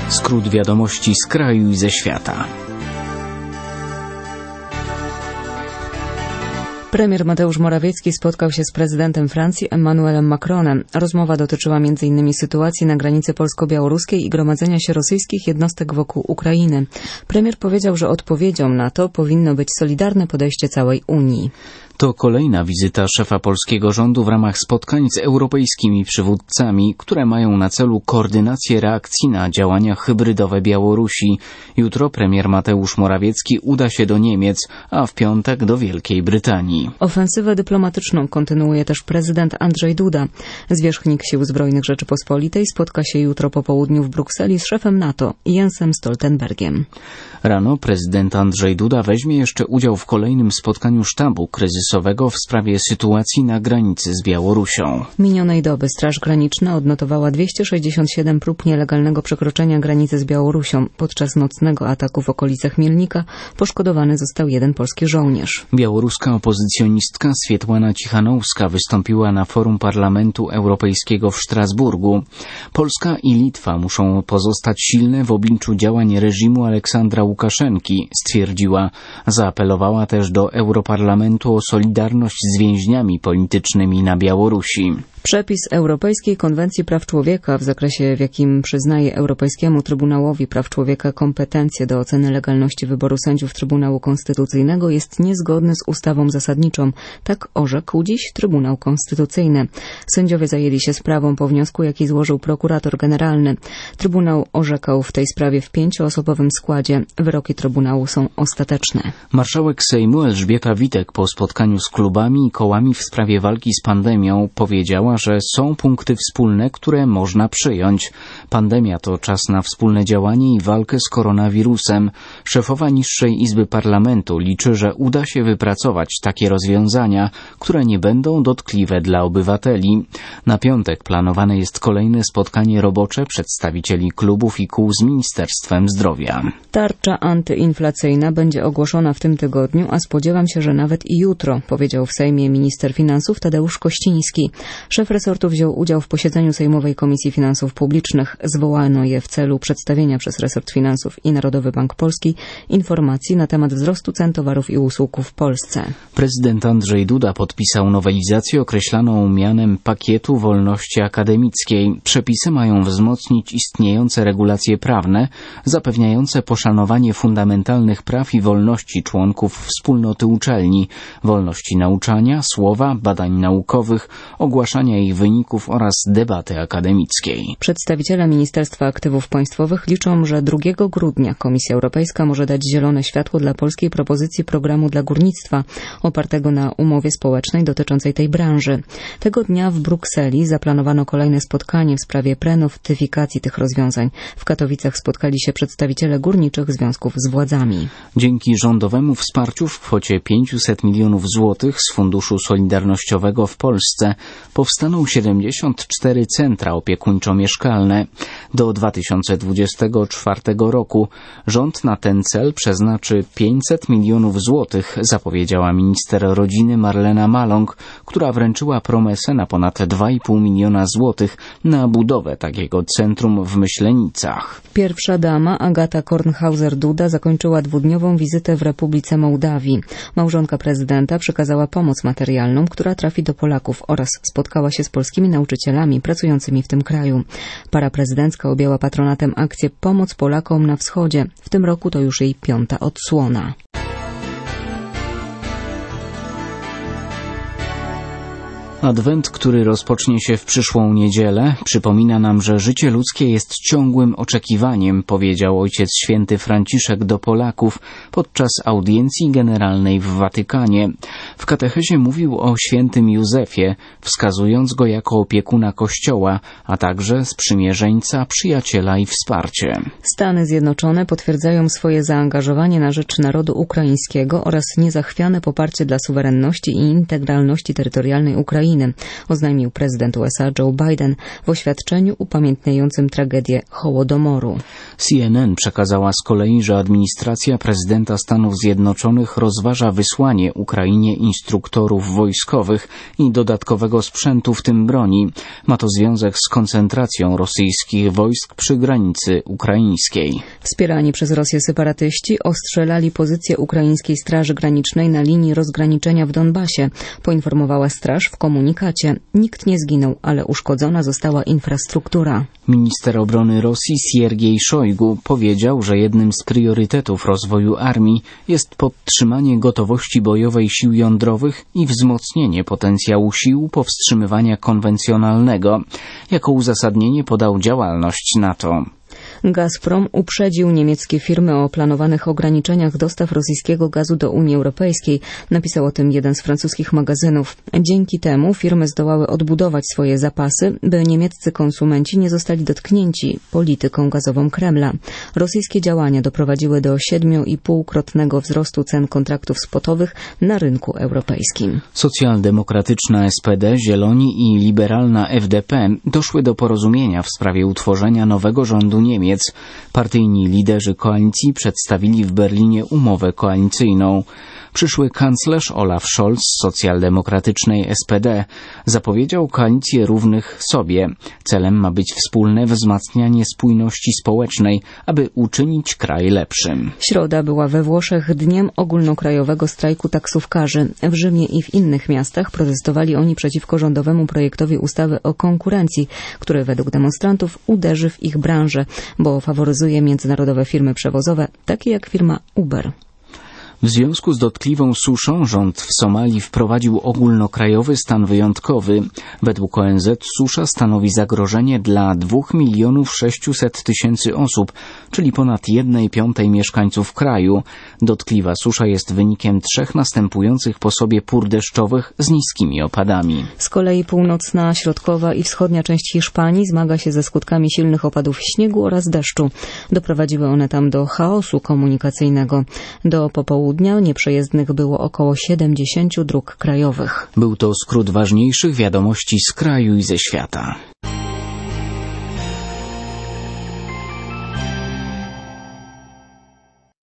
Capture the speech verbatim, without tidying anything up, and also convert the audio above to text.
Skrót wiadomości z kraju i ze świata. Premier Mateusz Morawiecki spotkał się z prezydentem Francji Emmanuelem Macronem. Rozmowa dotyczyła między innymi sytuacji na granicy polsko-białoruskiej i gromadzenia się rosyjskich jednostek wokół Ukrainy. Premier powiedział, że odpowiedzią na to powinno być solidarne podejście całej Unii. To kolejna wizyta szefa polskiego rządu w ramach spotkań z europejskimi przywódcami, które mają na celu koordynację reakcji na działania hybrydowe Białorusi. Jutro premier Mateusz Morawiecki uda się do Niemiec, a w piątek do Wielkiej Brytanii. Ofensywę dyplomatyczną kontynuuje też prezydent Andrzej Duda. Zwierzchnik Sił Zbrojnych Rzeczypospolitej spotka się jutro po południu w Brukseli z szefem NATO Jensem Stoltenbergiem. Rano prezydent Andrzej Duda weźmie jeszcze udział w kolejnym spotkaniu sztabu kryzysowego w sprawie sytuacji na granicy z Białorusią. Minionej doby Straż Graniczna odnotowała dwieście sześćdziesiąt siedem prób nielegalnego przekroczenia granicy z Białorusią. Podczas nocnego ataku w okolicach Mielnika poszkodowany został jeden polski żołnierz. Białoruska opozycjonistka Swietłana Cichanouska wystąpiła na forum Parlamentu Europejskiego w Strasburgu. Polska i Litwa muszą pozostać silne w obliczu działań reżimu Aleksandra Łukaszenki, stwierdziła. Zaapelowała też do Europarlamentu o solidarność z więźniami politycznymi na Białorusi. Przepis Europejskiej Konwencji Praw Człowieka w zakresie, w jakim przyznaje Europejskiemu Trybunałowi Praw Człowieka kompetencje do oceny legalności wyboru sędziów Trybunału Konstytucyjnego, jest niezgodny z ustawą zasadniczą. Tak orzekł dziś Trybunał Konstytucyjny. Sędziowie zajęli się sprawą po wniosku, jaki złożył prokurator generalny. Trybunał orzekał w tej sprawie w pięcioosobowym składzie. Wyroki Trybunału są ostateczne. Marszałek Sejmu Elżbieta Witek po spotkaniu z klubami i kołami w sprawie walki z pandemią powiedziała, że są punkty wspólne, które można przyjąć. Pandemia to czas na wspólne działanie i walkę z koronawirusem. Szefowa Niższej Izby Parlamentu liczy, że uda się wypracować takie rozwiązania, które nie będą dotkliwe dla obywateli. Na piątek planowane jest kolejne spotkanie robocze przedstawicieli klubów i kół z Ministerstwem Zdrowia. Tarcza antyinflacyjna będzie ogłoszona w tym tygodniu, a spodziewam się, że nawet i jutro, powiedział w Sejmie minister finansów Tadeusz Kościński. Szef resortu wziął udział w posiedzeniu Sejmowej Komisji Finansów Publicznych. Zwołano je w celu przedstawienia przez resort finansów i Narodowy Bank Polski informacji na temat wzrostu cen towarów i usług w Polsce. Prezydent Andrzej Duda podpisał nowelizację określaną mianem pakietu wolności akademickiej. Przepisy mają wzmocnić istniejące regulacje prawne, zapewniające poszanowanie fundamentalnych praw i wolności członków wspólnoty uczelni, wolności nauczania, słowa, badań naukowych, ogłaszania ich wyników oraz debaty akademickiej. Przedstawiciele Ministerstwa Aktywów Państwowych liczą, że drugiego grudnia Komisja Europejska może dać zielone światło dla polskiej propozycji programu dla górnictwa, opartego na umowie społecznej dotyczącej tej branży. Tego dnia w Brukseli zaplanowano kolejne spotkanie w sprawie prenotyfikacji tych rozwiązań. W Katowicach spotkali się przedstawiciele górniczych związków z władzami. Dzięki rządowemu wsparciu w kwocie pięćset milionów złotych z Funduszu Solidarnościowego w Polsce powstaną siedemdziesiąt cztery centra opiekuńczo-mieszkalne. Do dwa tysiące dwudziestego czwartego roku rząd na ten cel przeznaczy pięćset milionów złotych, zapowiedziała minister rodziny Marlena Maląg, która wręczyła promesę na ponad dwa i pół miliona złotych na budowę takiego centrum w Myślenicach. Pierwsza dama Agata Kornhauser-Duda zakończyła dwudniową wizytę w Republice Mołdawii. Małżonka prezydenta przekazała pomoc materialną, która trafi do Polaków, oraz spotkała się z polskimi nauczycielami pracującymi w tym kraju. Para prezydencka objęła patronatem akcję Pomoc Polakom na Wschodzie. W tym roku to już jej piąta odsłona. Adwent, który rozpocznie się w przyszłą niedzielę, przypomina nam, że życie ludzkie jest ciągłym oczekiwaniem, powiedział Ojciec Święty Franciszek do Polaków podczas audiencji generalnej w Watykanie. W katechezie mówił o świętym Józefie, wskazując go jako opiekuna Kościoła, a także sprzymierzeńca, przyjaciela i wsparcie. Stany Zjednoczone potwierdzają swoje zaangażowanie na rzecz narodu ukraińskiego oraz niezachwiane poparcie dla suwerenności i integralności terytorialnej Ukrainy Ukrainy, oznajmił prezydent U S A Joe Biden w oświadczeniu upamiętniającym tragedię Hołodomoru. C N N przekazała z kolei, że administracja prezydenta Stanów Zjednoczonych rozważa wysłanie Ukrainie instruktorów wojskowych i dodatkowego sprzętu, w tym broni. Ma to związek z koncentracją rosyjskich wojsk przy granicy ukraińskiej. Wspierani przez Rosję separatyści ostrzelali pozycję ukraińskiej Straży Granicznej na linii rozgraniczenia w Donbasie, poinformowała straż w komunikacie. Nikt nie zginął, ale uszkodzona została infrastruktura. Minister obrony Rosji Siergiej Szojgu powiedział, że jednym z priorytetów rozwoju armii jest podtrzymanie gotowości bojowej sił jądrowych i wzmocnienie potencjału sił powstrzymywania konwencjonalnego. Jako uzasadnienie podał działalność NATO. Gazprom uprzedził niemieckie firmy o planowanych ograniczeniach dostaw rosyjskiego gazu do Unii Europejskiej. Napisał o tym jeden z francuskich magazynów. Dzięki temu firmy zdołały odbudować swoje zapasy, by niemieccy konsumenci nie zostali dotknięci polityką gazową Kremla. Rosyjskie działania doprowadziły do siedmiu i półkrotnego wzrostu cen kontraktów spotowych na rynku europejskim. Socjaldemokratyczna S P D, Zieloni i liberalna F D P doszły do porozumienia w sprawie utworzenia nowego rządu Niemiec. Partyjni liderzy koalicji przedstawili w Berlinie umowę koalicyjną. Przyszły kanclerz Olaf Scholz z socjaldemokratycznej S P D zapowiedział koalicję równych sobie. Celem ma być wspólne wzmacnianie spójności społecznej, aby uczynić kraj lepszym. Środa była we Włoszech dniem ogólnokrajowego strajku taksówkarzy. W Rzymie i w innych miastach protestowali oni przeciwko rządowemu projektowi ustawy o konkurencji, który według demonstrantów uderzy w ich branżę, bo faworyzuje międzynarodowe firmy przewozowe, takie jak firma Uber. W związku z dotkliwą suszą rząd w Somalii wprowadził ogólnokrajowy stan wyjątkowy. Według O N Z susza stanowi zagrożenie dla dwóch milionów sześciuset tysięcy osób, czyli ponad jednej piątej mieszkańców kraju. Dotkliwa susza jest wynikiem trzech następujących po sobie pór deszczowych z niskimi opadami. Z kolei północna, środkowa i wschodnia część Hiszpanii zmaga się ze skutkami silnych opadów śniegu oraz deszczu. Doprowadziły one tam do chaosu komunikacyjnego. Do popołudnia Dnia nieprzejezdnych było około siedemdziesięciu dróg krajowych. Był to skrót ważniejszych wiadomości z kraju i ze świata.